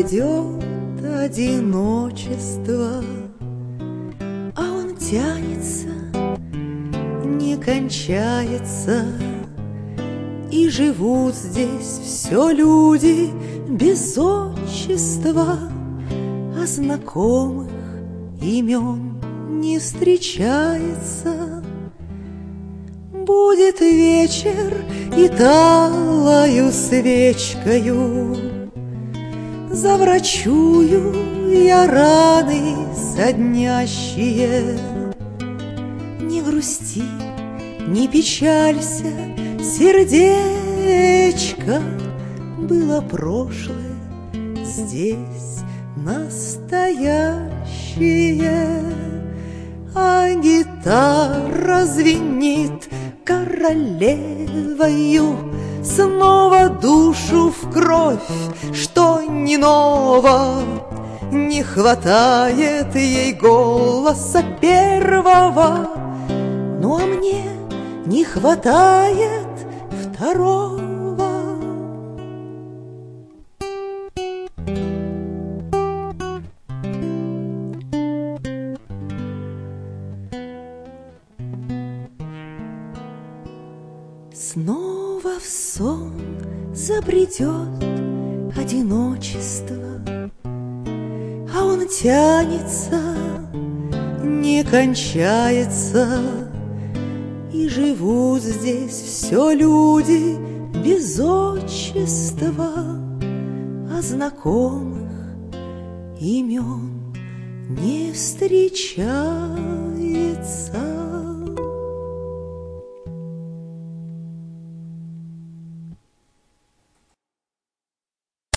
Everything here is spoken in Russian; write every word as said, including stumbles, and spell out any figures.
бредет одиночество, а он тянется, не кончается, и живут здесь все люди без отчества, а знакомых имен не встречается. Будет вечер, и талаю свечкою заврачую я раны соднящие. Не грусти, не печалься, сердечко, было прошлое, здесь настоящее. А гитара звенит королевою, снова душу в кровь, что не ново. Не хватает ей голоса первого, ну а мне не хватает второго. Снова в сон забредет одиночество, а он тянется, не кончается, и живут здесь все люди без отчества, а знакомых имен не встречается.